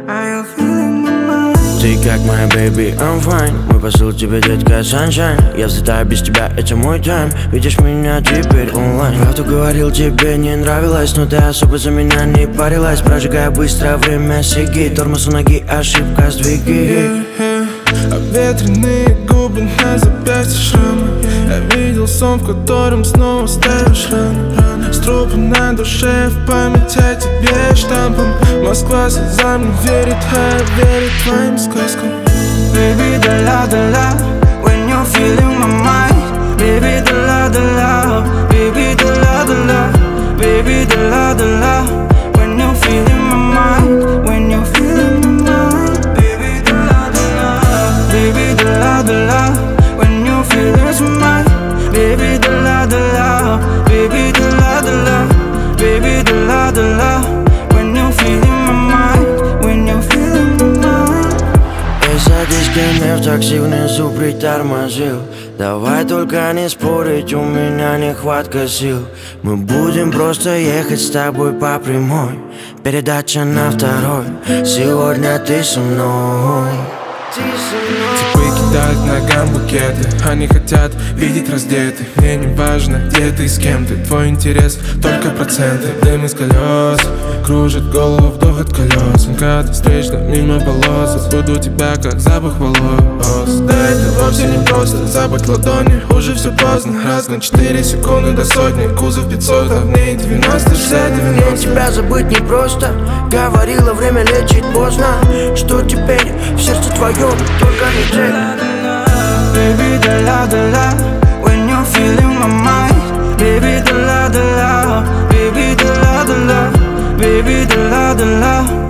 Are you feeling my mind? Ты как моя baby, I'm fine. Мой посыл тебе, детка, sunshine. Я взлетаю без тебя, это мой тайм. Видишь меня теперь онлайн. Правду говорил, тебе не нравилось, но ты особо за меня не парилась. Прожигая быстро время сиги. Тормоз у ноги, ошибка, сдвиги. Обветренные губы на запястье шрамы. Я видел сон, в котором снова ставишь раны. С трупа на душе, в память о тебе штампом. Москва слезам не верит, а верит твоим сказкам. Baby, дала, when you're feeling my mind. Baby, дала, baby, дала, baby, дала, when you're feeling my mind. When you're feeling my mind. Baby, baby, дала, when you're feeling my mind. Baby, дала, baby, дала, baby, дала, when you're feeling my mind. When you're feeling my mind. Эй, садись ко мне в такси, внизу притормозил. Давай только не спорить, у меня нехватка сил. Мы будем просто ехать с тобой по прямой. Передача на второй. Сегодня ты со мной. Типы кидают ногам букеты. Они хотят видеть раздетый. Мне не важно, где ты и с кем ты. Твой интерес только проценты. Дым из колес кружит голову, вдох от колес. МКАД встречно мимо полос. Забуду тебя, как запах волос. Да это вовсе не просто забыть ладони. Уже все поздно, раз на 4 секунды до сотни. Кузов 500, а в ней 90, 60, 90. Мне тебя забыть непросто. Говорила, время лечить поздно. Что теперь в сердце твоем, только не ты. Baby, дала, when you're feeling my mind. Baby, дала, baby, дала, baby, дала.